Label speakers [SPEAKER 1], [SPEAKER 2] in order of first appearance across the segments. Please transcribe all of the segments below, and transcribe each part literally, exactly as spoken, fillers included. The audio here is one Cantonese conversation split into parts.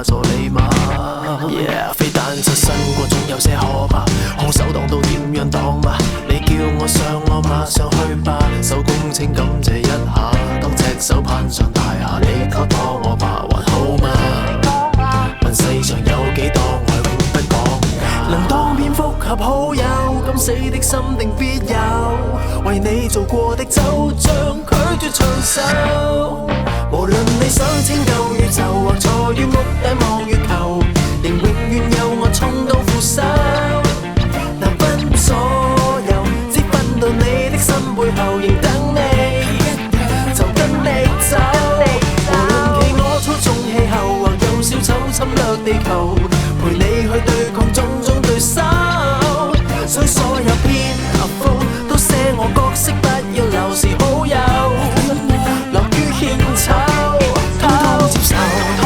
[SPEAKER 1] 化作禮物。Yeah， 飛彈出身過總有些可怕，空手擋到點樣擋吧？你叫我上，我馬上去吧。手工請感謝一下，當赤手攀上大廈，你給拖我吧，還好嗎？問世上有幾多愛永不講價，能當蝙蝠俠好友，敢死的心定必有，為你做過的就像拒絕長壽。無論你想拯救宇宙，或坐於屋頂望月球，仍永遠有我充當扶手。難分左右，只分到你的心背後，仍等你，就跟你走。無論企鵝操縱氣候，或有小丑侵略地球，陪你去對抗種種對手。所以所有篇幅都寫我角色，不要留時好友，樂於獻醜，通通接受。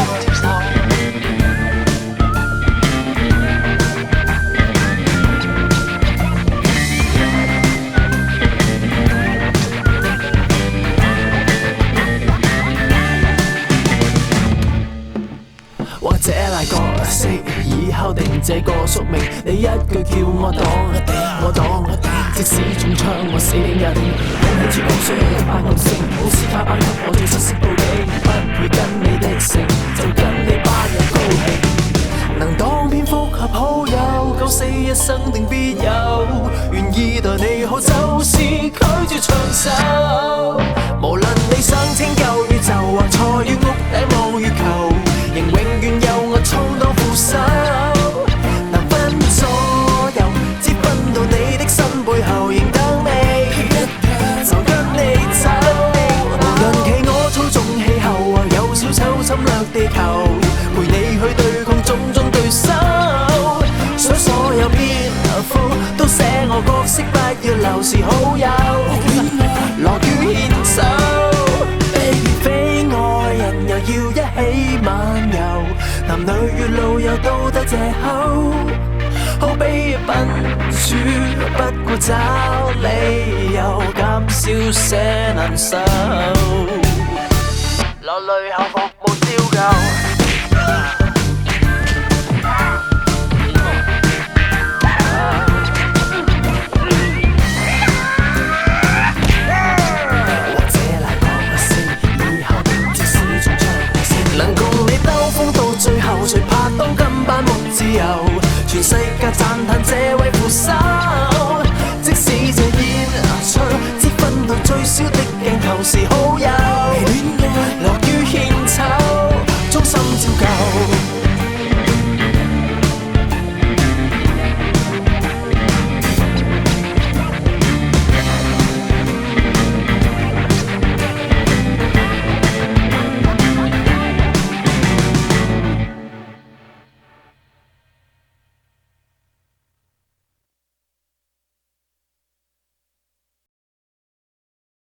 [SPEAKER 1] 或者賴角色，以後定這個宿命，你一句叫我擋一定，我擋一定，即使中槍我死定一定。好似講衰一班咁性，奧斯卡頒給我最失色報警，不配跟你的姓，就跟你班人高興。能當蝙蝠俠好友，九死一生定必有，願意待你好就是拒絕長壽。無論你想拯救宇宙，或坐於屋頂望月球，仍永遠有我充當扶手。難分左右，只分到你的心背後，仍等你，就跟你走。無論企鵝操縱氣候，或有小丑侵略地球，陪你去對抗種種對手。所以所有篇幅都寫我角色，不要留時好友，樂於獻醜。非愛人又要一起漫遊，男女月老有道德藉口，好比笨豬不顧找理由，減少些難受，落淚後服務照舊。誰拍檔今晚沒自由？全世界讚嘆這位扶手。即使這演出只分到最少的鏡頭是好友。